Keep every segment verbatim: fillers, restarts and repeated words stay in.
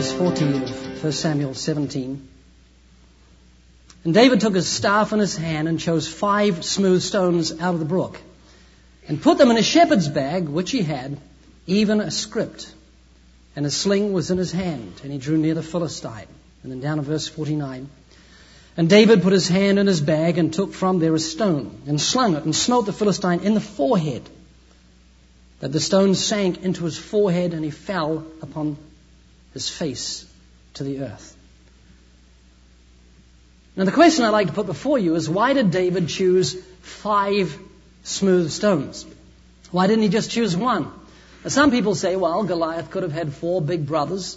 verse forty of First Samuel seventeen. And David took his staff in his hand and chose five smooth stones out of the brook and put them in a shepherd's bag, which he had, even a scrip. And a sling was in his hand, and he drew near the Philistine. And then down to verse forty-nine. And David put his hand in his bag and took from there a stone and slung it and smote the Philistine in the forehead, that the stone sank into his forehead and he fell upon his face to the earth. Now the question I'd like to put before you is, why did David choose five smooth stones? Why didn't he just choose one? Now some people say, well, Goliath could have had four big brothers.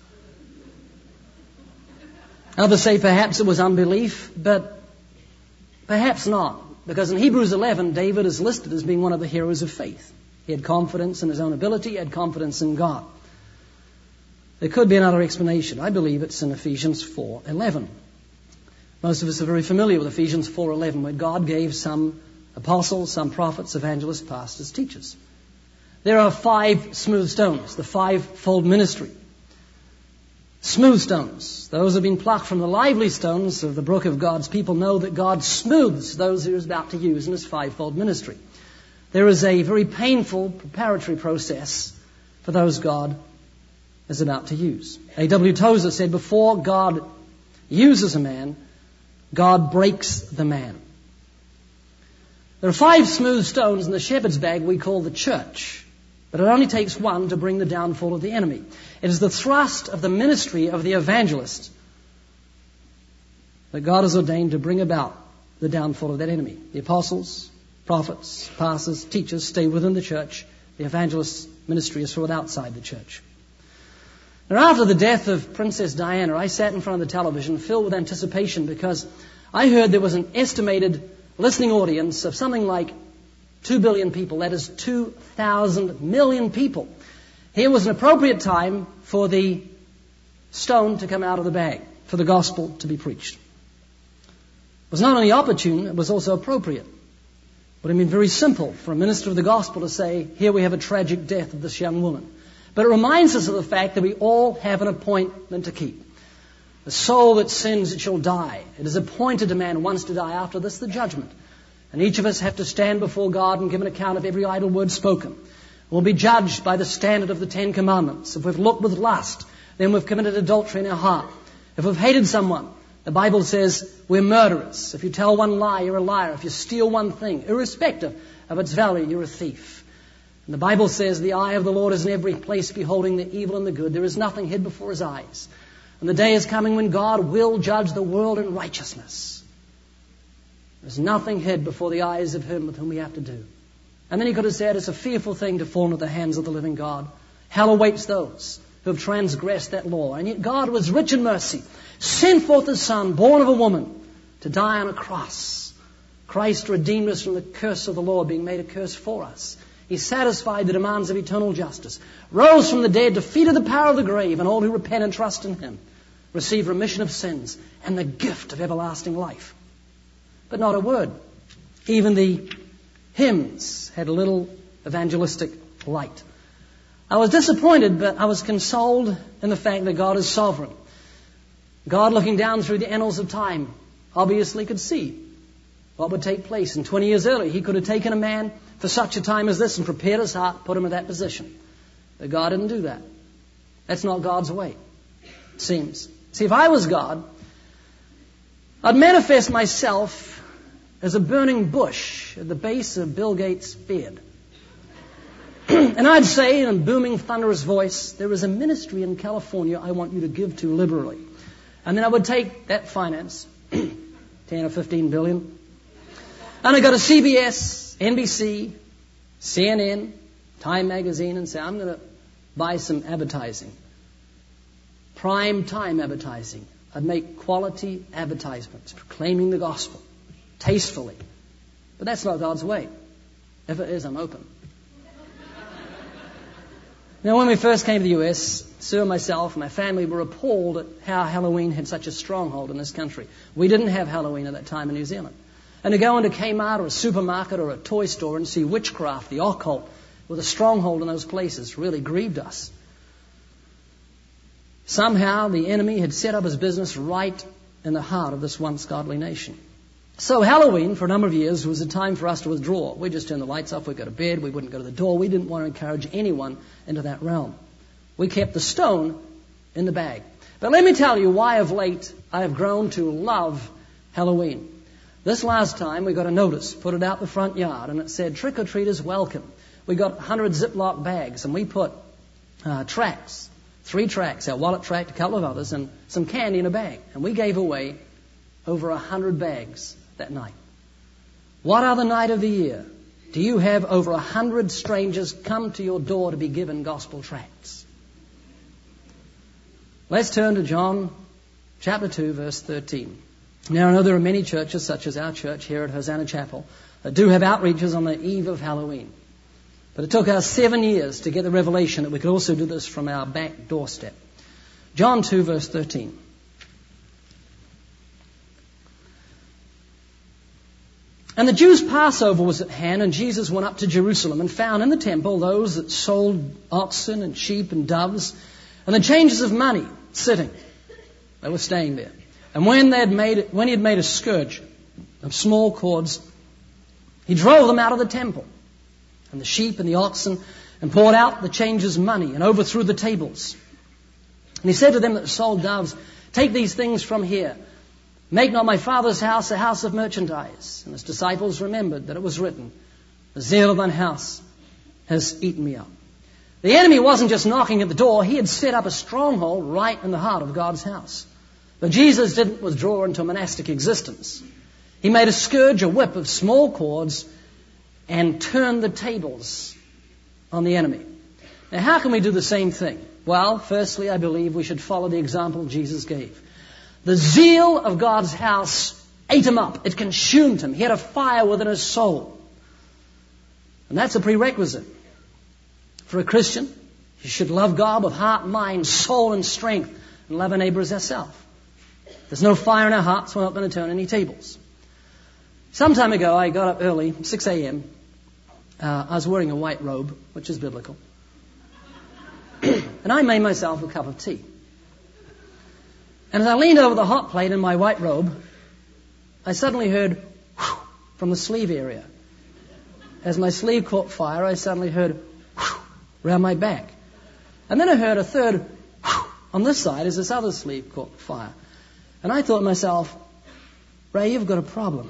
Others say perhaps it was unbelief, but perhaps not. Because in Hebrews eleven, David is listed as being one of the heroes of faith. He had confidence in his own ability, he had confidence in God. There could be another explanation. I believe it's in Ephesians four eleven. Most of us are very familiar with Ephesians four eleven, where God gave some apostles, some prophets, evangelists, pastors, teachers. There are five smooth stones, the five-fold ministry. Smooth stones. Those have been plucked from the lively stones of the brook of God's people know that God smooths those he is about to use in his five-fold ministry. There is a very painful preparatory process for those God is about to use. A W Tozer said, before God uses a man, God breaks the man. There are five smooth stones in the shepherd's bag we call the church. But it only takes one to bring the downfall of the enemy. It is the thrust of the ministry of the evangelist that God has ordained to bring about the downfall of that enemy. The apostles, prophets, pastors, teachers stay within the church. The evangelist's ministry is for outside the church. Now, after the death of Princess Diana, I sat in front of the television filled with anticipation because I heard there was an estimated listening audience of something like Two billion people, that is two thousand million people. Here was an appropriate time for the stone to come out of the bag, for the gospel to be preached. It was not only opportune, it was also appropriate. It would have been very simple for a minister of the gospel to say, here we have a tragic death of this young woman. But it reminds us of the fact that we all have an appointment to keep. The soul that sins, it shall die. It is appointed to man once to die, after this the judgment. And each of us have to stand before God and give an account of every idle word spoken. We'll be judged by the standard of the Ten Commandments. If we've looked with lust, then we've committed adultery in our heart. If we've hated someone, the Bible says we're murderers. If you tell one lie, you're a liar. If you steal one thing, irrespective of its value, you're a thief. And the Bible says the eye of the Lord is in every place, beholding the evil and the good. There is nothing hid before his eyes. And the day is coming when God will judge the world in righteousness. There's nothing hid before the eyes of him with whom we have to do. And then he could have said, it's a fearful thing to fall into the hands of the living God. Hell awaits those who have transgressed that law. And yet God was rich in mercy, sent forth his Son, born of a woman, to die on a cross. Christ redeemed us from the curse of the law, being made a curse for us. He satisfied the demands of eternal justice, rose from the dead, defeated the power of the grave, and all who repent and trust in him receive remission of sins and the gift of everlasting life. But not a word. Even the hymns had a little evangelistic light. I was disappointed, but I was consoled in the fact that God is sovereign. God, looking down through the annals of time, obviously could see what would take place. And twenty years earlier, he could have taken a man for such a time as this and prepared his heart, put him in that position. But God didn't do that. That's not God's way, it seems. See, if I was God, I'd manifest myself as a burning bush at the base of Bill Gates' beard. And I'd say in a booming, thunderous voice, there is a ministry in California I want you to give to liberally. And then I would take that finance, ten or fifteen billion, and I go to C B S, N B C, C N N, Time Magazine, and say, I'm going to buy some advertising. Prime time advertising. I'd make quality advertisements proclaiming the gospel tastefully. But that's not God's way. If it is, I'm open. Now, when we first came to the U S, Sue and myself and my family were appalled at how Halloween had such a stronghold in this country. We didn't have Halloween at that time in New Zealand. And to go into Kmart or a supermarket or a toy store and see witchcraft, the occult, with a stronghold in those places really grieved us. Somehow the enemy had set up his business right in the heart of this once godly nation. So Halloween, for a number of years, was a time for us to withdraw. We just turned the lights off, we'd go to bed, we wouldn't go to the door. We didn't want to encourage anyone into that realm. We kept the stone in the bag. But let me tell you why of late I have grown to love Halloween. This last time we got a notice, put it out the front yard, and it said, trick-or-treaters welcome. We got one hundred Ziploc bags, and we put uh, tracts, three tracts, our wallet tract, a couple of others, and some candy in a bag. And we gave away over one hundred bags that night. What other night of the year do you have over one hundred strangers come to your door to be given gospel tracts? Let's turn to John chapter two, verse thirteen. Now, I know there are many churches, such as our church here at Hosanna Chapel, that do have outreaches on the eve of Halloween. But it took us seven years to get the revelation that we could also do this from our back doorstep. John two, verse thirteen. And the Jews' Passover was at hand, and Jesus went up to Jerusalem and found in the temple those that sold oxen and sheep and doves and the changers of money sitting. They were staying there. And when they had made it, when he had made a scourge of small cords, he drove them out of the temple, and the sheep and the oxen, and poured out the changers' money, and overthrew the tables. And he said to them that sold doves, take these things from here. Make not my Father's house a house of merchandise. And his disciples remembered that it was written, the zeal of thine house has eaten me up. The enemy wasn't just knocking at the door, he had set up a stronghold right in the heart of God's house. But Jesus didn't withdraw into a monastic existence. He made a scourge, a whip of small cords, and turned the tables on the enemy. Now, how can we do the same thing? Well, firstly, I believe we should follow the example Jesus gave. The zeal of God's house ate him up. It consumed him. He had a fire within his soul. And that's a prerequisite. For a Christian, you should love God with heart, mind, soul, and strength, and love our neighbor as ourselves. If there's no fire in our hearts, we're not going to turn any tables. Some time ago, I got up early, six a.m. Uh, I was wearing a white robe, which is biblical. And I made myself a cup of tea. And as I leaned over the hot plate in my white robe, I suddenly heard whoosh from the sleeve area. As my sleeve caught fire, I suddenly heard whoosh around my back. And then I heard a third whoosh on this side as this other sleeve caught fire. And I thought to myself, Ray, you've got a problem.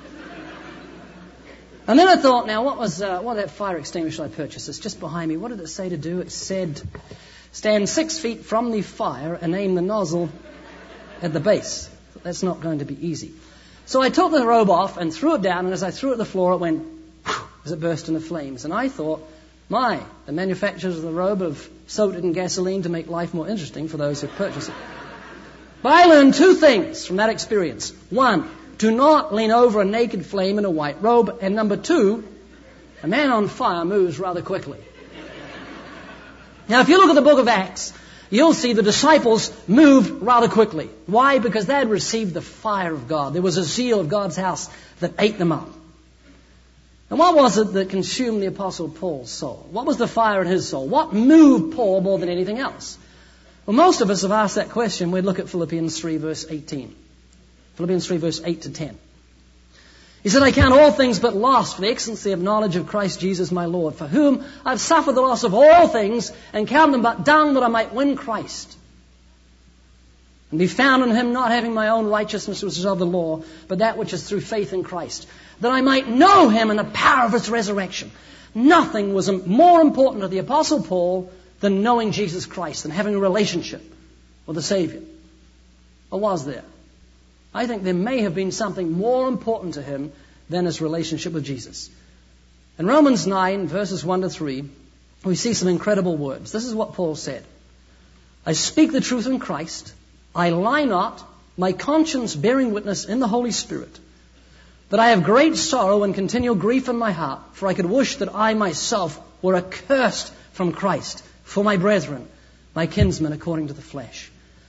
And then I thought, now, what was uh, what that fire extinguisher I purchased? It's just behind me. What did it say to do? It said, stand six feet from the fire and aim the nozzle at the base. That's not going to be easy. So I took the robe off and threw it down, and as I threw it at the floor, it went whew, as it burst into flames. And I thought, my, the manufacturers of the robe have soaked it in gasoline to make life more interesting for those who purchase it. But I learned two things from that experience. One, do not lean over a naked flame in a white robe. And number two, a man on fire moves rather quickly. Now, if you look at the book of Acts, you'll see the disciples moved rather quickly. Why? Because they had received the fire of God. There was a zeal of God's house that ate them up. And what was it that consumed the Apostle Paul's soul? What was the fire in his soul? What moved Paul more than anything else? Well, most of us have asked that question. We'd look at Philippians three, verse eighteen. Philippians three, verse eight to ten. He said, I count all things but loss for the excellency of knowledge of Christ Jesus my Lord, for whom I've suffered the loss of all things, and count them but dung that I might win Christ, and be found in him, not having my own righteousness which is of the law, but that which is through faith in Christ, that I might know him in the power of his resurrection. Nothing was more important to the Apostle Paul than knowing Jesus Christ, than having a relationship with the Savior. Or was there? I think there may have been something more important to him than his relationship with Jesus. In Romans nine, verses one to three, we see some incredible words. This is what Paul said. I speak the truth in Christ. I lie not, my conscience bearing witness in the Holy Spirit, that I have great sorrow and continual grief in my heart, for I could wish that I myself were accursed from Christ for my brethren, my kinsmen according to the flesh.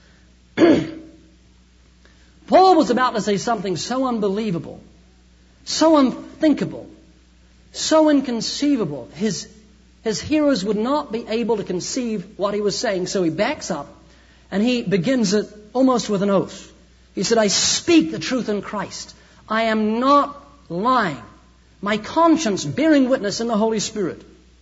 Paul was about to say something so unbelievable, so unthinkable, so inconceivable. His, his hearers would not be able to conceive what he was saying. So he backs up And he begins it almost with an oath. He said, I speak the truth in Christ. I am not lying. My conscience bearing witness in the Holy Spirit.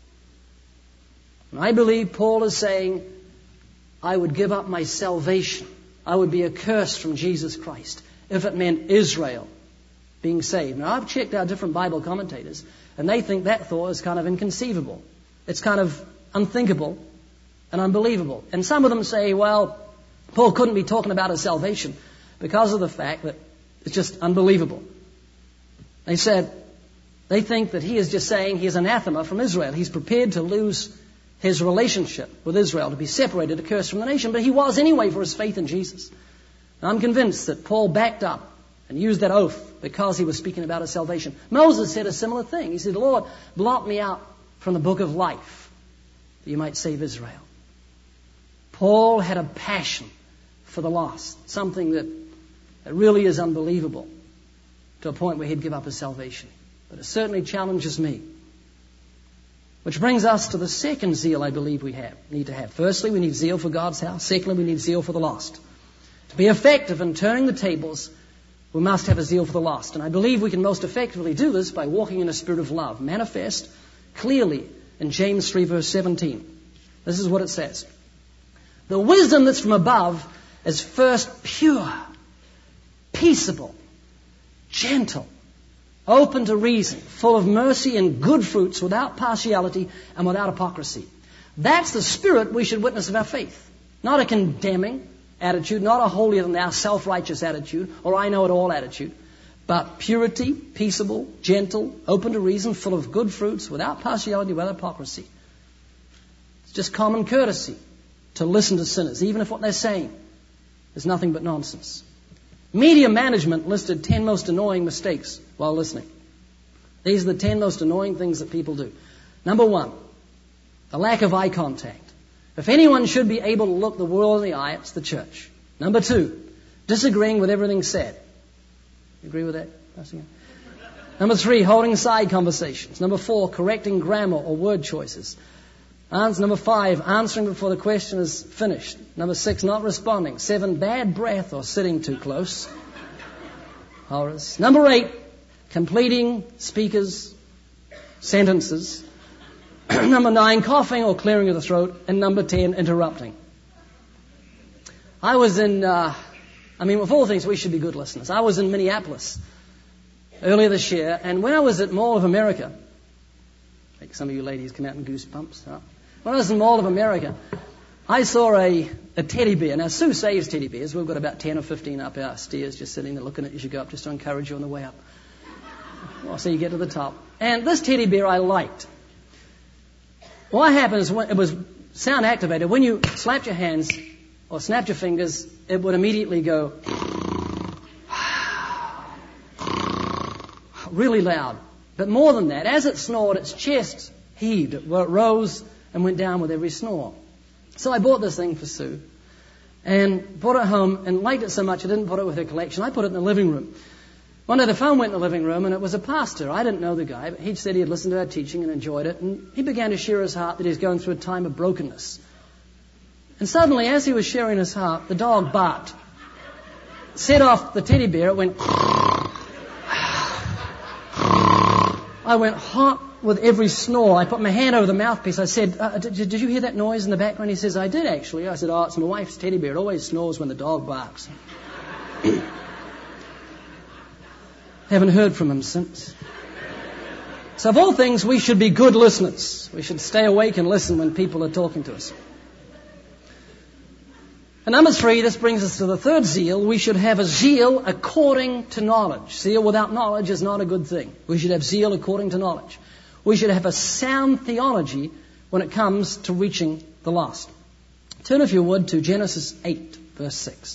And I believe Paul is saying, I would give up my salvation. I would be accursed from Jesus Christ if it meant Israel being saved. Now, I've checked out different Bible commentators, and they think that thought is kind of inconceivable. It's kind of unthinkable and unbelievable. And some of them say, well, Paul couldn't be talking about his salvation because of the fact that it's just unbelievable. They said, they think that he is just saying he is anathema from Israel. He's prepared to lose his relationship with Israel, to be separated, accursed from the nation. But he was anyway for his faith in Jesus. And I'm convinced that Paul backed up and used that oath because he was speaking about his salvation. Moses said a similar thing. He said, Lord, blot me out from the book of life that you might save Israel. Paul had a passion for the lost, something that, that really is unbelievable, to a point where he'd give up his salvation. But it certainly challenges me. Which brings us to the second zeal I believe we have, need to have. Firstly, we need zeal for God's house. Secondly, we need zeal for the lost. To be effective in turning the tables, we must have a zeal for the lost. And I believe we can most effectively do this by walking in a spirit of love, manifest clearly in James three verse seventeen. This is what it says. The wisdom that's from above is first pure, peaceable, gentle, open to reason, full of mercy and good fruits, without partiality and without hypocrisy. That's the spirit we should witness of our faith. Not a condemning attitude, not a holier than thou, self-righteous attitude, or I know it all attitude, but purity, peaceable, gentle, open to reason, full of good fruits, without partiality, without hypocrisy. It's just common courtesy to listen to sinners, even if what they're saying is nothing but nonsense. Media management listed ten most annoying mistakes while listening. These are the ten most annoying things that people do. Number one, the lack of eye contact. If anyone should be able to look the world in the eye, it's the church. Number two, disagreeing with everything said. You agree with that? Number three, holding side conversations. Number four, correcting grammar or word choices. Number five, answering before the question is finished. Number six, not responding. Seven, bad breath or sitting too close. Horrors. Number eight, completing speakers' sentences. Number nine, coughing or clearing of the throat. And number ten, interrupting. I was in, uh, I mean, with all things, we should be good listeners. I was in Minneapolis earlier this year, and when I was at Mall of America, like some of you ladies come out in goosebumps, huh? When I was in Mall of America, I saw a, a teddy bear. Now, Sue saves teddy bears. We've got about ten or fifteen up our stairs just sitting there looking at you as you go up, just to encourage you on the way up. Well, so you get to the top. And this teddy bear I liked. What happens when it was sound activated, when you slapped your hands or snapped your fingers, it would immediately go really loud. But more than that, as it snored, its chest heaved. It rose and went down with every snore. So I bought this thing for Sue and brought it home and liked it so much I didn't put it with her collection. I put it in the living room. One day the phone went in the living room and it was a pastor. I didn't know the guy, but he said he had listened to our teaching and enjoyed it. And he began to share his heart that he's going through a time of brokenness. And suddenly, as he was sharing his heart, the dog barked. Set off the teddy bear. It went... I went hot with every snore. I put my hand over the mouthpiece. I said, uh, did, did you hear that noise in the background? He says, I did actually. I said, oh, it's my wife's teddy bear. It always snores when the dog barks. Haven't heard from him since. So of all things, we should be good listeners. We should stay awake and listen when people are talking to us. And number three, this brings us to the third zeal. We should have a zeal according to knowledge. Zeal without knowledge is not a good thing. We should have zeal according to knowledge. We should have a sound theology when it comes to reaching the lost. Turn, if you would, to Genesis eight, verse six.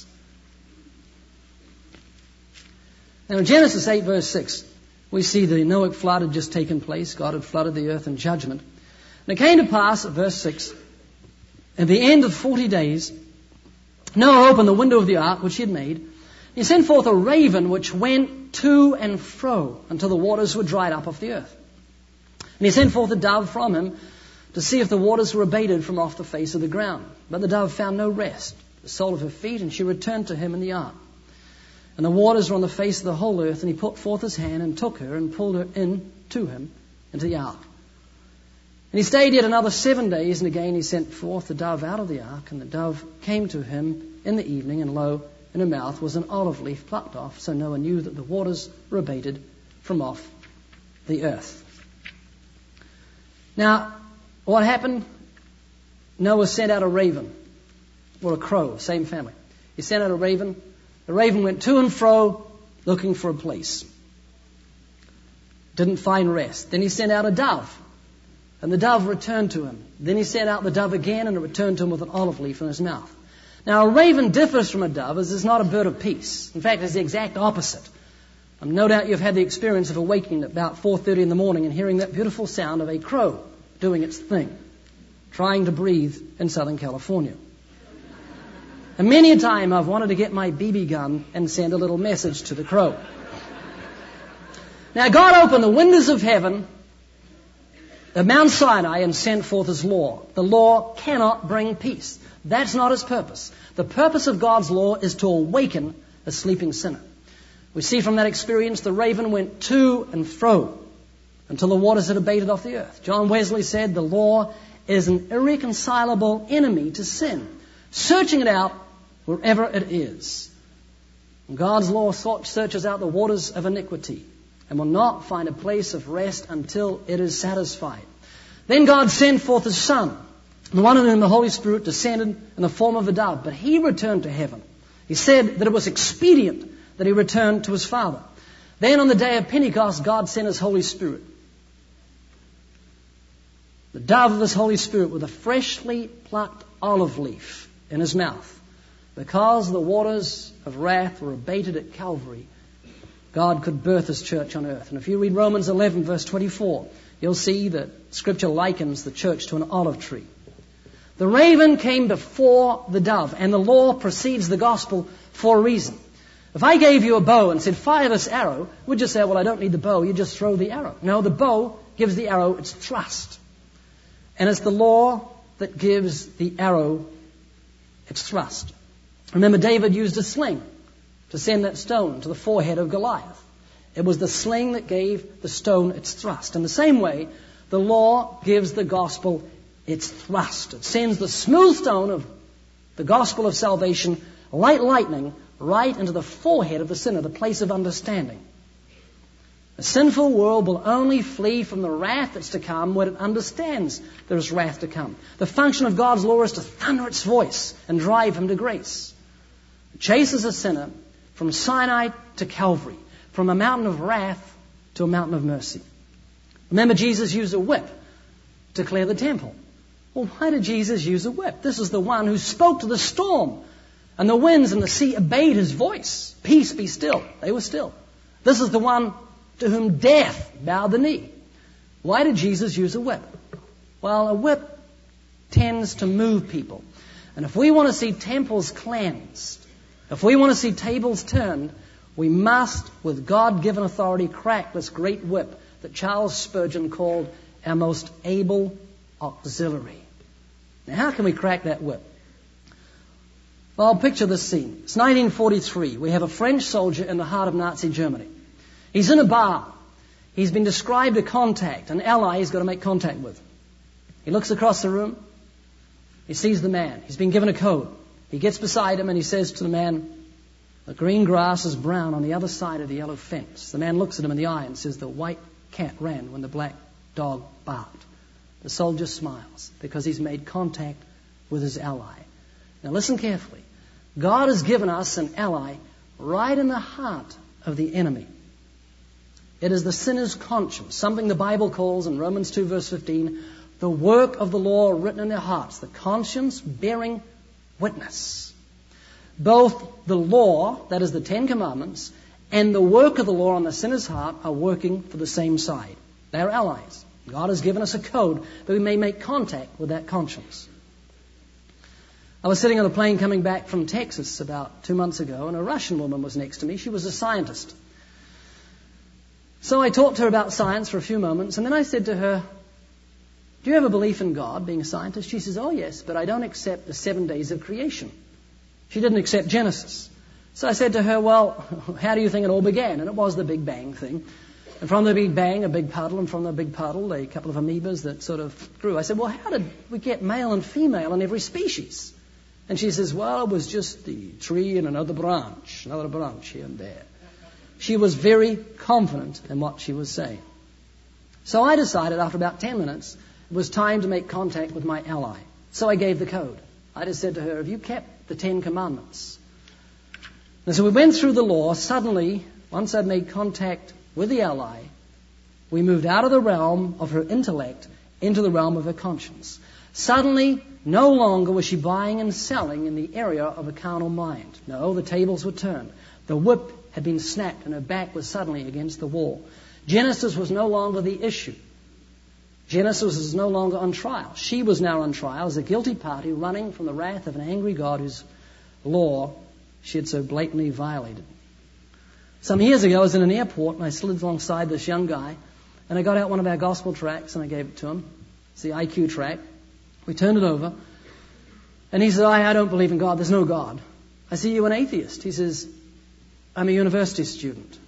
Now in Genesis eight, verse six, we see the Noahic flood had just taken place. God had flooded the earth in judgment. And it came to pass, at verse six, at the end of forty days, Noah opened the window of the ark which he had made. He sent forth a raven which went to and fro until the waters were dried up off the earth. And he sent forth a dove from him to see if the waters were abated from off the face of the ground. But the dove found no rest. the sole of her feet, and she returned to him in the ark. And the waters were on the face of the whole earth, and he put forth his hand and took her and pulled her in to him into the ark. And he stayed yet another seven days, and again he sent forth the dove out of the ark, and the dove came to him in the evening, and lo, in her mouth was an olive leaf plucked off, so Noah knew that the waters were abated from off the earth. Now, what happened? Noah sent out a raven, or a crow, same family. He sent out a raven. The raven went to and fro looking for a place. Didn't find rest. Then he sent out a dove, and the dove returned to him. Then he sent out the dove again, and it returned to him with an olive leaf in his mouth. Now, a raven differs from a dove as it's not a bird of peace. In fact, it's the exact opposite. Um, no doubt you've had the experience of awaking at about four thirty in the morning and hearing that beautiful sound of a crow doing its thing, trying to breathe in Southern California. And many a time I've wanted to get my B B gun and send a little message to the crow. Now, God opened the windows of heaven at Mount Sinai and sent forth his law. The law cannot bring peace. That's not his purpose. The purpose of God's law is to awaken a sleeping sinner. We see from that experience the raven went to and fro until the waters had abated off the earth. John Wesley said the law is an irreconcilable enemy to sin, searching it out wherever it is. And God's law searches out the waters of iniquity and will not find a place of rest until it is satisfied. Then God sent forth his Son, the one in whom the Holy Spirit descended in the form of a dove, but he returned to heaven. He said that it was expedient that he returned to his Father. Then on the day of Pentecost, God sent his Holy Spirit. The dove of his Holy Spirit with a freshly plucked olive leaf in his mouth. Because the waters of wrath were abated at Calvary, God could birth his church on earth. And if you read Romans eleven, verse twenty-four, you'll see that Scripture likens the church to an olive tree. The raven came before the dove, and the law precedes the gospel for a reason. If I gave you a bow and said, fire this arrow, would you say, well, I don't need the bow, you just throw the arrow? No, the bow gives the arrow its thrust. And it's the law that gives the arrow its thrust. Remember, David used a sling to send that stone to the forehead of Goliath. It was the sling that gave the stone its thrust. In the same way, the law gives the gospel its thrust. It sends the smooth stone of the gospel of salvation, like lightning, right into the forehead of the sinner, the place of understanding. A sinful world will only flee from the wrath that's to come when it understands there is wrath to come. The function of God's law is to thunder its voice and drive him to grace. It chases a sinner from Sinai to Calvary, from a mountain of wrath to a mountain of mercy. Remember, Jesus used a whip to clear the temple. Well, why did Jesus use a whip? This is the one who spoke to the storm, and the winds and the sea obeyed his voice. Peace, be still. They were still. This is the one to whom death bowed the knee. Why did Jesus use a whip? Well, a whip tends to move people. And if we want to see temples cleansed, if we want to see tables turned, we must, with God-given authority, crack this great whip that Charles Spurgeon called our most able auxiliary. Now, how can we crack that whip? Well, picture this scene. It's nineteen forty-three. We have a French soldier in the heart of Nazi Germany. He's in a bar. He's been described a contact, an ally he's got to make contact with. He looks across the room. He sees the man. He's been given a code. He gets beside him and he says to the man, the green grass is brown on the other side of the yellow fence. The man looks at him in the eye and says, the white cat ran when the black dog barked. The soldier smiles because he's made contact with his ally. Now listen carefully. God has given us an ally right in the heart of the enemy. It is the sinner's conscience, something the Bible calls in Romans two verse fifteen, the work of the law written in their hearts, the conscience bearing witness. Both the law, that is the Ten Commandments, and the work of the law on the sinner's heart are working for the same side. They are allies. God has given us a code that we may make contact with that conscience. I was sitting on a plane coming back from Texas about two months ago, and a Russian woman was next to me. She was a scientist. So I talked to her about science for a few moments, and then I said to her, do you have a belief in God, being a scientist? She says, oh yes, but I don't accept the seven days of creation. She didn't accept Genesis. So I said to her, well, how do you think it all began? And it was the Big Bang thing. And from the Big Bang, a big puddle, and from the big puddle, a couple of amoebas that sort of grew. I said, well, how did we get male and female in every species? And she says, well, it was just the tree and another branch, another branch here and there. She was very confident in what she was saying. So I decided after about ten minutes, it was time to make contact with my ally. So I gave the code. I just said to her, have you kept the Ten Commandments? And so we went through the law. Suddenly, once I'd made contact with the ally, we moved out of the realm of her intellect into the realm of her conscience. Suddenly, no longer was she buying and selling in the area of a carnal mind. No, the tables were turned. The whip had been snapped and her back was suddenly against the wall. Genesis was no longer the issue. Genesis was no longer on trial. She was now on trial as a guilty party running from the wrath of an angry God whose law she had so blatantly violated. Some years ago, I was in an airport and I slid alongside this young guy and I got out one of our gospel tracts and I gave it to him. It's the I Q tract. We turned it over and he said, I, I don't believe in God. There's no God. I said, you're an atheist. He says, I'm a university student.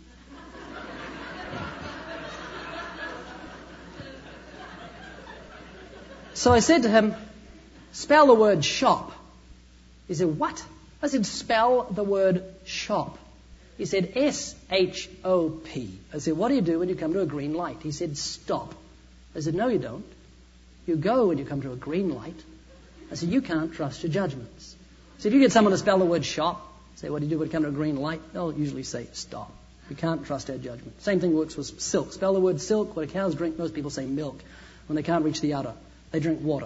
So I said to him, spell the word shop. He said, what? I said, spell the word shop. He said, S H O P. I said, what do you do when you come to a green light? He said, stop. I said, no, you don't. You go when you come to a green light. I said, you can't trust your judgments. So if you get someone to spell the word shop, say, what do you do when you come to a green light? They'll usually say, stop. You can't trust our judgment. Same thing works with silk. Spell the word silk. What cows drink, most people say milk. When they can't reach the udder, they drink water.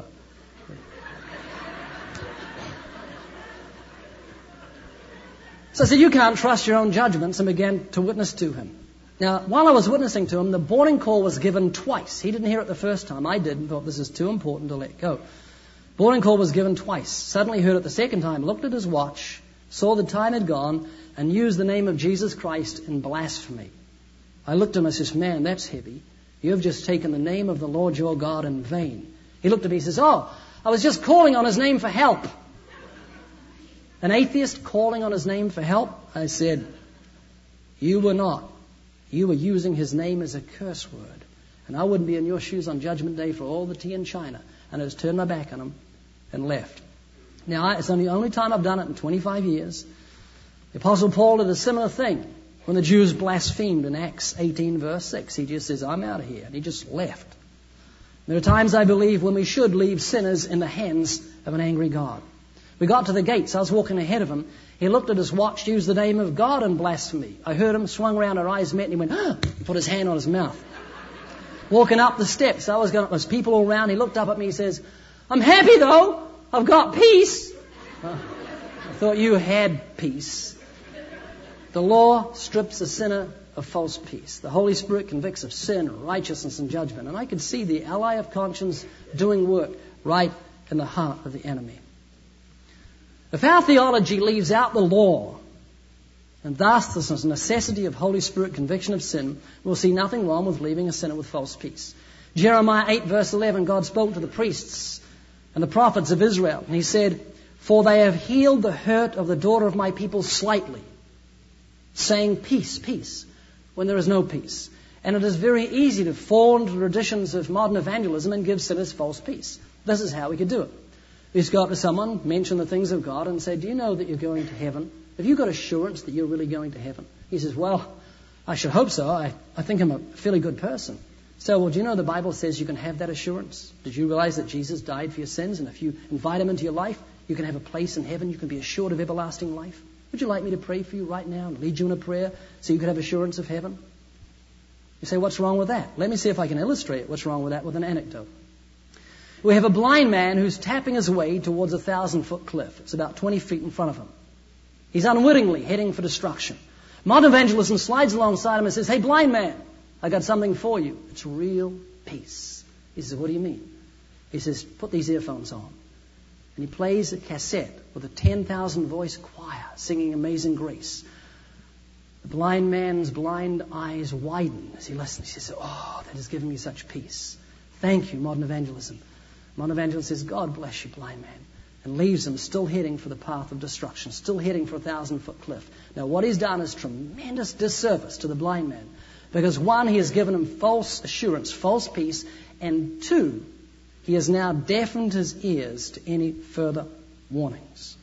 So I said, you can't trust your own judgments, and began to witness to him. Now, while I was witnessing to him, the boarding call was given twice. He didn't hear it the first time. I did and thought this is too important to let go. Boarding call was given twice. Suddenly heard it the second time, looked at his watch, saw the time had gone, and used the name of Jesus Christ in blasphemy. I looked at him and said, man, that's heavy. You have just taken the name of the Lord your God in vain. He looked at me and says, oh, I was just calling on his name for help. An atheist calling on his name for help? I said, you were not. You were using his name as a curse word. And I wouldn't be in your shoes on Judgment Day for all the tea in China. And I just turned my back on him and left. Now, it's only the only time I've done it in twenty-five years. The Apostle Paul did a similar thing when the Jews blasphemed in Acts eighteen, verse six. He just says, I'm out of here. And he just left. There are times, I believe, when we should leave sinners in the hands of an angry God. We got to the gates. I was walking ahead of him. He looked at his watch, used the name of God in blasphemy. I heard him, swung around, our eyes met, and he went, ah! He put his hand on his mouth. Walking up the steps, I was going, there's people all around. He looked up at me, he says, I'm happy though. I've got peace. Uh, I thought you had peace. The law strips the sinner of false peace. The Holy Spirit convicts of sin, righteousness, and judgment. And I could see the ally of conscience doing work right in the heart of the enemy. If our theology leaves out the law, and thus the necessity of Holy Spirit conviction of sin, we'll see nothing wrong with leaving a sinner with false peace. Jeremiah eight, verse eleven, God spoke to the priests and the prophets of Israel, and he said, for they have healed the hurt of the daughter of my people slightly, saying peace, peace, when there is no peace. And it is very easy to fall into the traditions of modern evangelism and give sinners false peace. This is how we could do it. We just go up to someone, mention the things of God, and say, do you know that you're going to heaven? Have you got assurance that you're really going to heaven? He says, well, I should hope so. I, I think I'm a fairly good person. So, well, do you know the Bible says you can have that assurance? Did you realize that Jesus died for your sins? And if you invite him into your life, you can have a place in heaven. You can be assured of everlasting life. Would you like me to pray for you right now and lead you in a prayer so you could have assurance of heaven? You say, what's wrong with that? Let me see if I can illustrate what's wrong with that with an anecdote. We have a blind man who's tapping his way towards a thousand-foot cliff. It's about twenty feet in front of him. He's unwittingly heading for destruction. Modern evangelism slides alongside him and says, hey, blind man, I got something for you. It's real peace. He says, what do you mean? He says, put these earphones on. And he plays a cassette with a ten thousand voice choir singing Amazing Grace. The blind man's blind eyes widen as he listens. He says, oh, that has given me such peace. Thank you, modern evangelism. Modern evangelism says, God bless you, blind man. and leaves him still heading for the path of destruction, still heading for a thousand-foot cliff. Now, what he's done is tremendous disservice to the blind man, because one, he has given him false assurance, false peace, and two, he has now deafened his ears to any further warnings.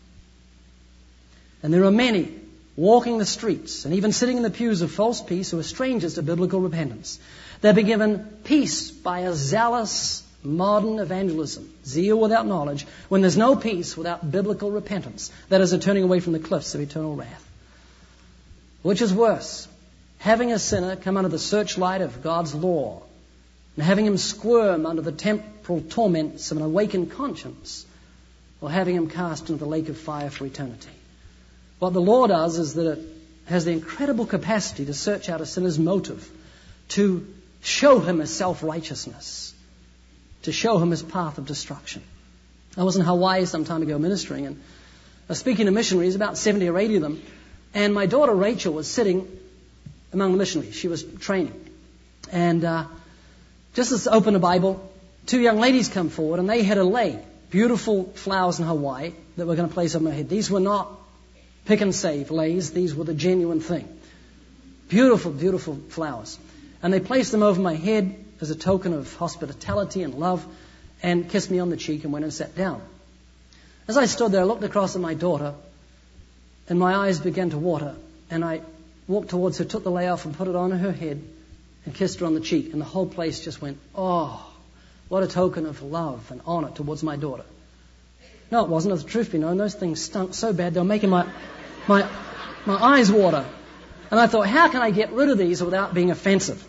And there are many walking the streets and even sitting in the pews of false peace who are strangers to biblical repentance. They've been given peace by a zealous modern evangelism, zeal without knowledge, when there's no peace without biblical repentance. That is a turning away from the cliffs of eternal wrath. Which is worse, having a sinner come under the searchlight of God's law and having him squirm under the temporal torments of an awakened conscience, or having him cast into the lake of fire for eternity? What the law does is that it has the incredible capacity to search out a sinner's motive, to show him his self-righteousness, to show him his path of destruction. I was in Hawaii some time ago ministering, and I was speaking to missionaries, about seventy or eighty of them, and my daughter Rachel was sitting among the missionaries. She was training. And uh, just as I opened the Bible, two young ladies come forward, and they had a lei, beautiful flowers in Hawaii, that were going to place on my head. These were not pick and save leis. These were the genuine thing. Beautiful, beautiful flowers. And they placed them over my head as a token of hospitality and love, and kissed me on the cheek and went and sat down. As I stood there, I looked across at my daughter, and my eyes began to water, and I walked towards her, took the lei off and put it on her head and kissed her on the cheek, and the whole place just went, oh, what a token of love and honor towards my daughter. No, it wasn't. If the truth be known, those things stunk so bad they were making my my my eyes water. And I thought, how can I get rid of these without being offensive?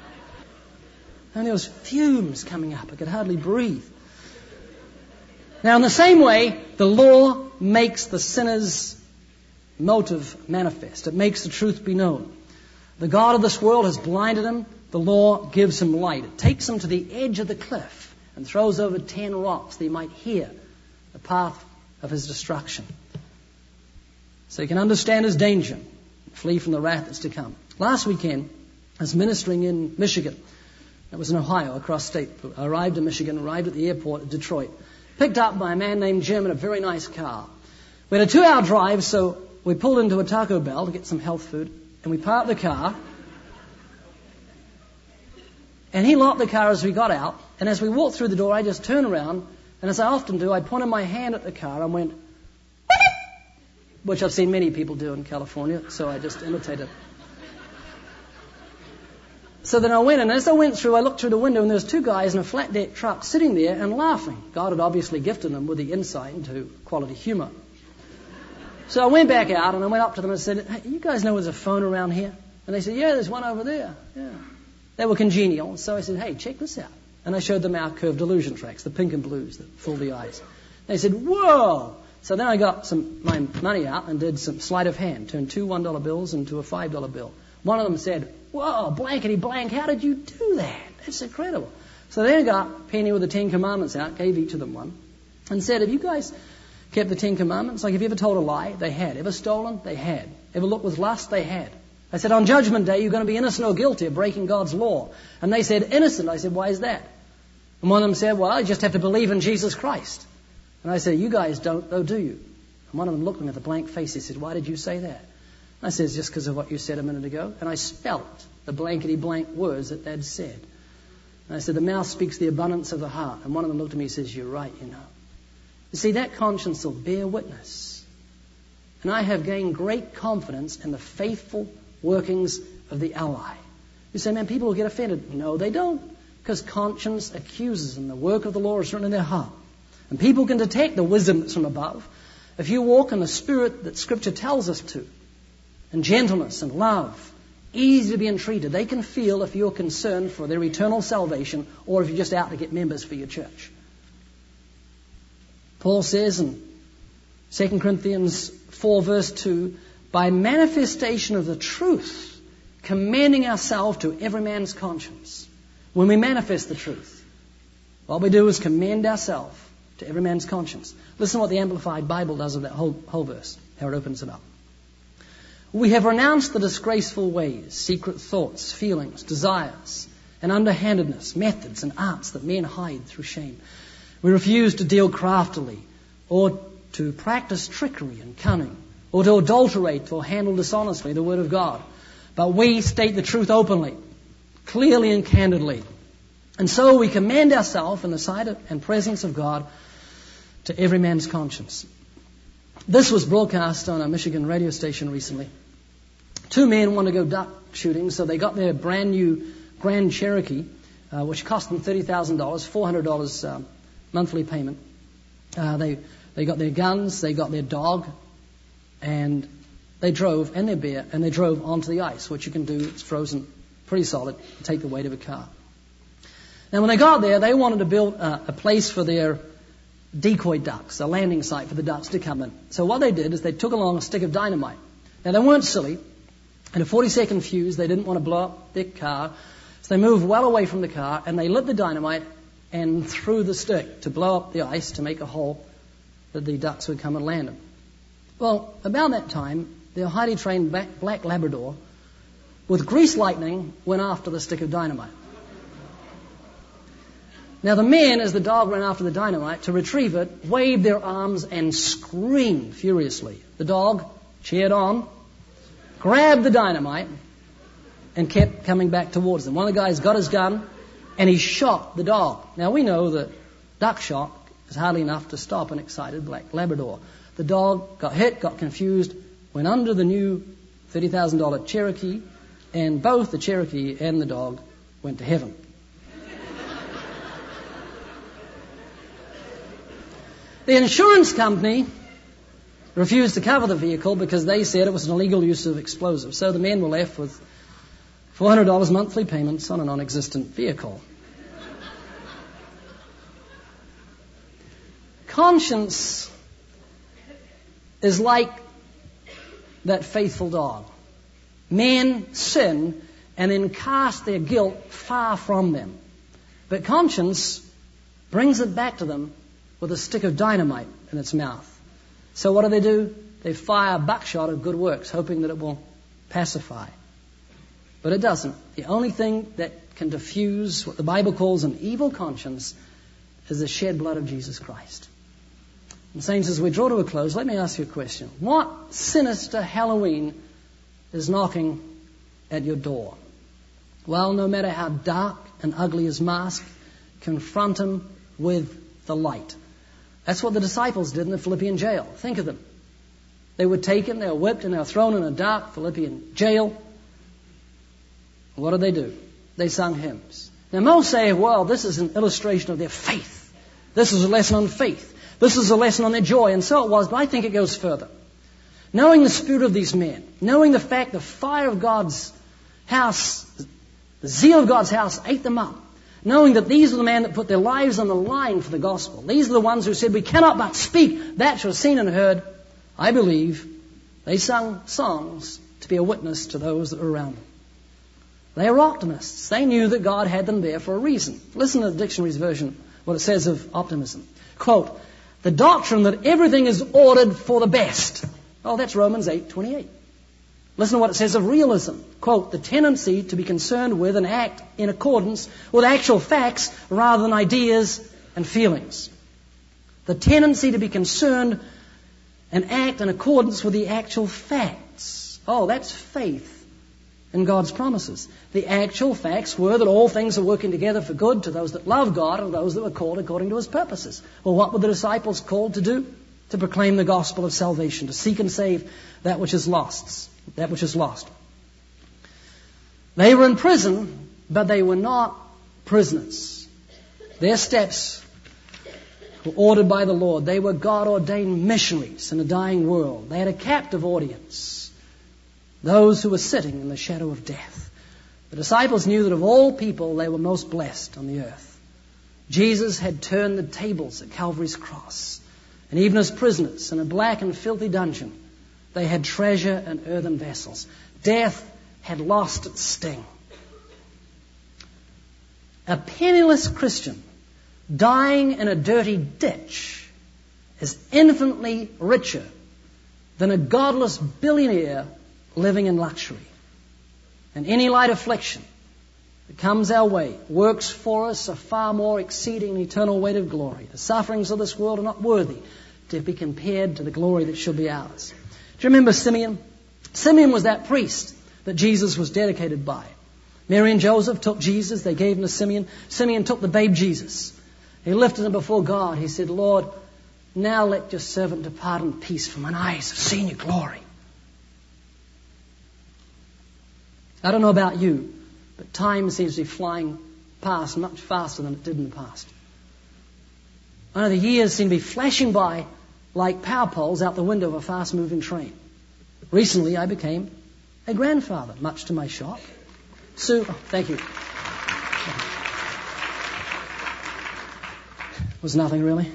And there was fumes coming up. I could hardly breathe. Now, in the same way, the law makes the sinner's motive manifest. It makes the truth be known. The God of this world has blinded him. The law gives him light. It takes him to the edge of the cliff and throws over ten rocks that he might hear the path of his destruction, so he can understand his danger, flee from the wrath that's to come. Last weekend, I was ministering in Michigan. It was in Ohio, across state. I arrived in Michigan, arrived at the airport at Detroit, picked up by a man named Jim in a very nice car. We had a two-hour drive, so we pulled into a Taco Bell to get some health food, and we parked the car. And he locked the car as we got out, and as we walked through the door, I just turned around, and as I often do, I pointed my hand at the car and went, which I've seen many people do in California, so I just imitated. So then I went, and as I went through, I looked through the window, and there was two guys in a flat deck truck sitting there and laughing. God had obviously gifted them with the insight into quality humor. So I went back out, and I went up to them and said, hey, you guys know there's a phone around here? And they said, yeah, there's one over there. Yeah. They were congenial, so I said, hey, check this out. And I showed them our curved illusion tracks, the pink and blues that fool the eyes. They said, whoa! So then I got some my money out and did some sleight of hand, turned two one dollar bills into a five dollar bill. One of them said, whoa, blankety blank, how did you do that? That's incredible. So then I got Penny with the Ten Commandments out, gave each of them one, and said, have you guys kept the Ten Commandments? Like, have you ever told a lie? They had. Ever stolen? They had. Ever looked with lust? They had. I said, on Judgment Day, you're going to be innocent or guilty of breaking God's law. And they said, innocent. I said, why is that? And one of them said, well, I just have to believe in Jesus Christ. And I said, you guys don't, though, do you? And one of them looked at me with a blank face. He said, why did you say that? And I said, it's just because of what you said a minute ago. And I spelt the blankety blank words that they'd said. And I said, the mouth speaks the abundance of the heart. And one of them looked at me and says, you're right, you know. You see, that conscience will bear witness. And I have gained great confidence in the faithful workings of the ally. You say, man, people will get offended. No, they don't, because conscience accuses them. The work of the law is written in their heart. And people can detect the wisdom that's from above if you walk in the spirit that Scripture tells us to, and gentleness and love, easy to be entreated. They can feel if you're concerned for their eternal salvation or if you're just out to get members for your church. Paul says in Second Corinthians four verse two, by manifestation of the truth, commending ourselves to every man's conscience. When we manifest the truth, what we do is commend ourselves to every man's conscience. Listen to what the Amplified Bible does of that whole, whole verse, how it opens it up. We have renounced the disgraceful ways, secret thoughts, feelings, desires, and underhandedness, methods and arts that men hide through shame. We refuse to deal craftily or to practice trickery and cunning, or to adulterate or handle dishonestly the Word of God. But we state the truth openly, clearly and candidly. And so we commend ourselves in the sight and presence of God to every man's conscience. This was broadcast on a Michigan radio station recently. Two men wanted to go duck shooting, so they got their brand new Grand Cherokee, uh, which cost them thirty thousand dollars, four hundred dollars uh, monthly payment. Uh, they they got their guns, they got their dog, and they drove, and their beer, and they drove onto the ice, which you can do. It's frozen pretty solid, take the weight of a car. Now, when they got there, they wanted to build a, a place for their decoy ducks, a landing site for the ducks to come in. So what they did is they took along a stick of dynamite. Now, they weren't silly. In a forty-second fuse, they didn't want to blow up their car, so they moved well away from the car, and they lit the dynamite and threw the stick to blow up the ice to make a hole that the ducks would come and land in. Well, about that time, their highly trained black Labrador, with grease lightning, went after the stick of dynamite. Now the men, as the dog ran after the dynamite to retrieve it, waved their arms and screamed furiously. The dog cheered on, grabbed the dynamite, and kept coming back towards them. One of the guys got his gun, and he shot the dog. Now we know that duck shot is hardly enough to stop an excited black Labrador. The dog got hit, got confused, went under the new thirty thousand dollars Cherokee, and both the Cherokee and the dog went to heaven. The insurance company refused to cover the vehicle because they said it was an illegal use of explosives. So the men were left with four hundred dollars monthly payments on a non-existent vehicle. Conscience is like that faithful dog. Men sin and then cast their guilt far from them. But conscience brings it back to them with a stick of dynamite in its mouth. So what do they do? They fire buckshot of good works, hoping that it will pacify. But it doesn't. The only thing that can diffuse what the Bible calls an evil conscience is the shed blood of Jesus Christ. And saints, as we draw to a close, let me ask you a question. What sinister Halloween is knocking at your door? Well, no matter how dark and ugly his mask, confront him with the light. That's what the disciples did in the Philippian jail. Think of them. They were taken, they were whipped, and they were thrown in a dark Philippian jail. What did they do? They sung hymns. Now, most say, well, this is an illustration of their faith. This is a lesson on faith. This is a lesson on their joy. And so it was, but I think it goes further. Knowing the spirit of these men, knowing the fact the fire of God's house, the zeal of God's house ate them up, knowing that these are the men that put their lives on the line for the gospel. These are the ones who said, we cannot but speak that which was seen and heard. I believe they sung songs to be a witness to those that were around them. They were optimists. They knew that God had them there for a reason. Listen to the dictionary's version, what it says of optimism. Quote, the doctrine that everything is ordered for the best. Oh, that's Romans eight twenty-eight. Listen to what it says of realism. Quote, the tendency to be concerned with and act in accordance with actual facts rather than ideas and feelings. The tendency to be concerned and act in accordance with the actual facts. Oh, that's faith in God's promises. The actual facts were that all things are working together for good to those that love God and those that were called according to his purposes. Well, what were the disciples called to do? To proclaim the gospel of salvation, to seek and save that which is lost. That which is lost. They were in prison, but they were not prisoners. Their steps were ordered by the Lord. They were God-ordained missionaries in a dying world. They had a captive audience, those who were sitting in the shadow of death. The disciples knew that of all people, they were most blessed on the earth. Jesus had turned the tables at Calvary's cross. And even as prisoners in a black and filthy dungeon, they had treasure in earthen vessels. Death had lost its sting. A penniless Christian dying in a dirty ditch is infinitely richer than a godless billionaire living in luxury. And any light affliction that comes our way works for us a far more exceeding eternal weight of glory. The sufferings of this world are not worthy to be compared to the glory that shall be ours. Do you remember Simeon? Simeon was that priest that Jesus was dedicated by. Mary and Joseph took Jesus. They gave him to Simeon. Simeon took the babe Jesus. He lifted him before God. He said, Lord, now let your servant depart in peace, for mine eyes have seen your glory. I don't know about you, but time seems to be flying past much faster than it did in the past. I know the years seem to be flashing by like power poles out the window of a fast-moving train. Recently, I became a grandfather, much to my shock. Sue, oh, thank you. Was nothing really.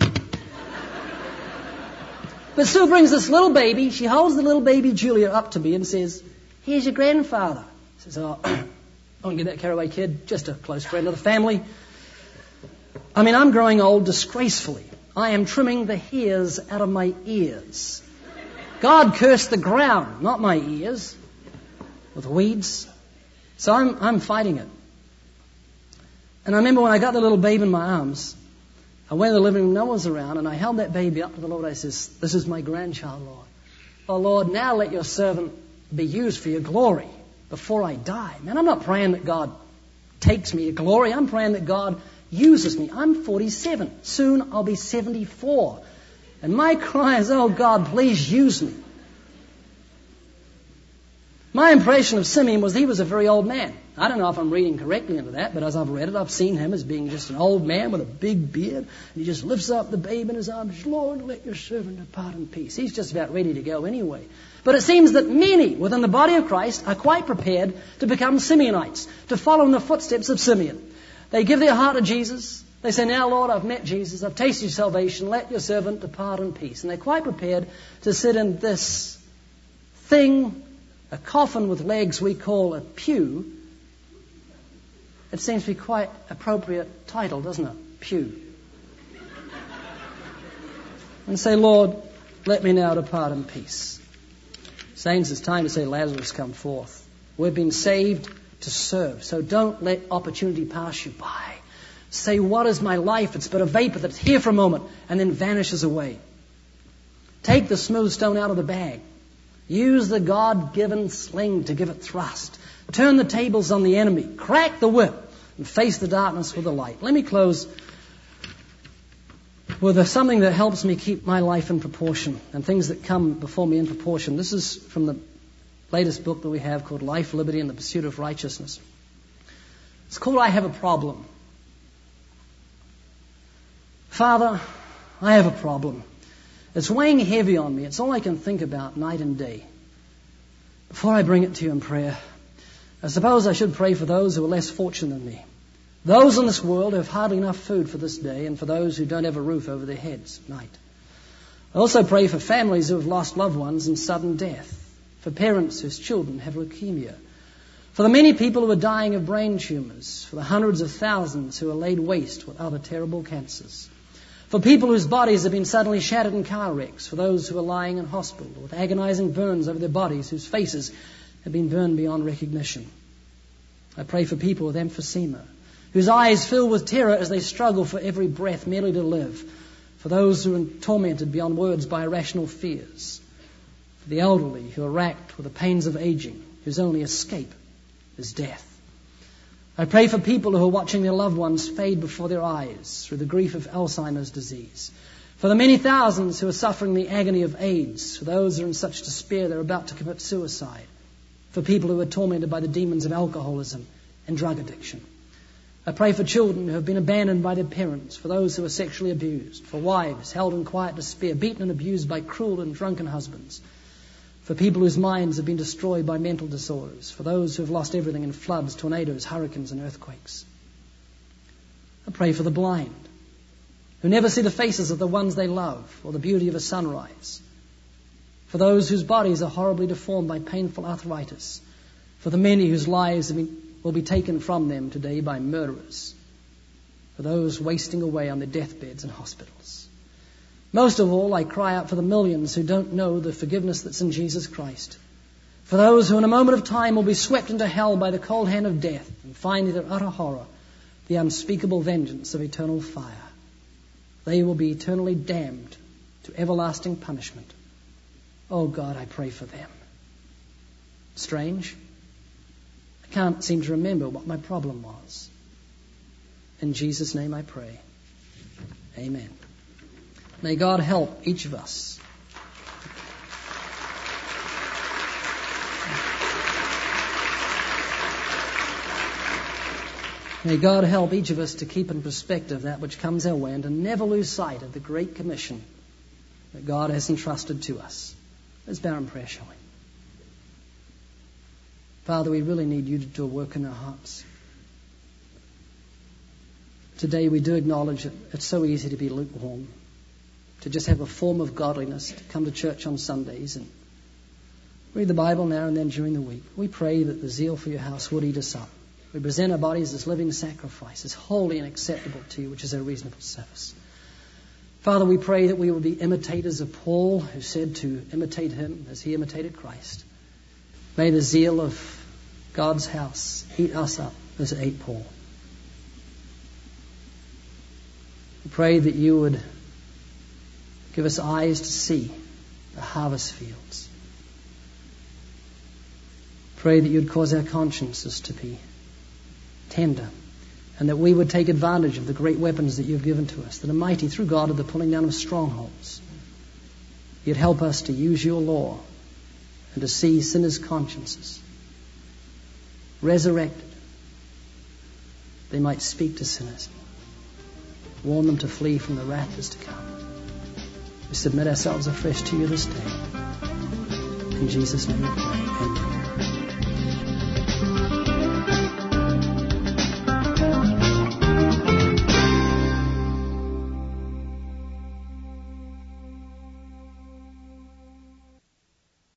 But Sue brings this little baby. She holds the little baby Julia up to me and says, here's your grandfather. I says, oh, I won't get that carried away, kid. Just a close friend of the family. I mean, I'm growing old disgracefully. I am trimming the hairs out of my ears. God cursed the ground, not my ears, with weeds. So I'm, I'm fighting it. And I remember when I got the little baby in my arms, I went to the living room, no one was around, and I held that baby up to the Lord. I says, this is my grandchild, Lord. Oh, Lord, now let your servant be used for your glory before I die. Man, I'm not praying that God takes me to glory. I'm praying that God uses me. I'm forty-seven. Soon I'll be seventy-four. And my cry is, oh, God, please use me. My impression of Simeon was he was a very old man. I don't know if I'm reading correctly into that, but as I've read it, I've seen him as being just an old man with a big beard. And he just lifts up the babe in his arms. Lord, let your servant depart in peace. He's just about ready to go anyway. But it seems that many within the body of Christ are quite prepared to become Simeonites, to follow in the footsteps of Simeon. They give their heart to Jesus. They say, now, Lord, I've met Jesus. I've tasted your salvation. Let your servant depart in peace. And they're quite prepared to sit in this thing, a coffin with legs we call a pew. It seems to be quite appropriate title, doesn't it? Pew. And say, Lord, let me now depart in peace. Saints, it's time to say, Lazarus, come forth. We've been saved to serve. So don't let opportunity pass you by. Say, what is my life? It's but a vapor that's here for a moment and then vanishes away. Take the smooth stone out of the bag. Use the God-given sling to give it thrust. Turn the tables on the enemy. Crack the whip and face the darkness with the light. Let me close with something that helps me keep my life in proportion and things that come before me in proportion. This is from the latest book that we have called Life, Liberty, and the Pursuit of Righteousness. It's called I Have a Problem. Father, I have a problem. It's weighing heavy on me. It's all I can think about night and day. Before I bring it to you in prayer, I suppose I should pray for those who are less fortunate than me. Those in this world who have hardly enough food for this day, and for those who don't have a roof over their heads at night. I also pray for families who have lost loved ones in sudden death, for parents whose children have leukemia, for the many people who are dying of brain tumors, for the hundreds of thousands who are laid waste with other terrible cancers, for people whose bodies have been suddenly shattered in car wrecks, for those who are lying in hospital with agonizing burns over their bodies, whose faces have been burned beyond recognition. I pray for people with emphysema, whose eyes fill with terror as they struggle for every breath merely to live, for those who are tormented beyond words by irrational fears, for the elderly who are racked with the pains of aging, whose only escape is death. I pray for people who are watching their loved ones fade before their eyes through the grief of Alzheimer's disease, for the many thousands who are suffering the agony of AIDS, for those who are in such despair they're about to commit suicide, for people who are tormented by the demons of alcoholism and drug addiction. I pray for children who have been abandoned by their parents, for those who are sexually abused, for wives held in quiet despair, beaten and abused by cruel and drunken husbands, for people whose minds have been destroyed by mental disorders, for those who have lost everything in floods, tornadoes, hurricanes, and earthquakes. I pray for the blind, who never see the faces of the ones they love or the beauty of a sunrise, for those whose bodies are horribly deformed by painful arthritis, for the many whose lives have been will be taken from them today by murderers, for those wasting away on their deathbeds in hospitals. Most of all, I cry out for the millions who don't know the forgiveness that's in Jesus Christ, for those who in a moment of time will be swept into hell by the cold hand of death and find to their utter horror the unspeakable vengeance of eternal fire. They will be eternally damned to everlasting punishment. Oh God, I pray for them. Strange. I can't seem to remember what my problem was. In Jesus' name I pray. Amen. May God help each of us. May God help each of us to keep in perspective that which comes our way and to never lose sight of the great commission that God has entrusted to us. Let's bow in prayer, shall we? Father, we really need you to do a work in our hearts. Today we do acknowledge that it's so easy to be lukewarm, to just have a form of godliness, to come to church on Sundays and read the Bible now and then during the week. We pray that the zeal for your house would eat us up. We present our bodies as living sacrifices, holy and acceptable to you, which is our reasonable service. Father, we pray that we will be imitators of Paul, who said to imitate him as he imitated Christ. May the zeal of God's house eat us up as it ate Paul. We pray that you would give us eyes to see the harvest fields. Pray that you'd cause our consciences to be tender, and that we would take advantage of the great weapons that you've given to us, that are mighty through God of the pulling down of strongholds. You'd help us to use your law and to see sinners' consciences resurrected. They might speak to sinners, warn them to flee from the wrath that's to come. We submit ourselves afresh to you this day. In Jesus' name we pray. Amen.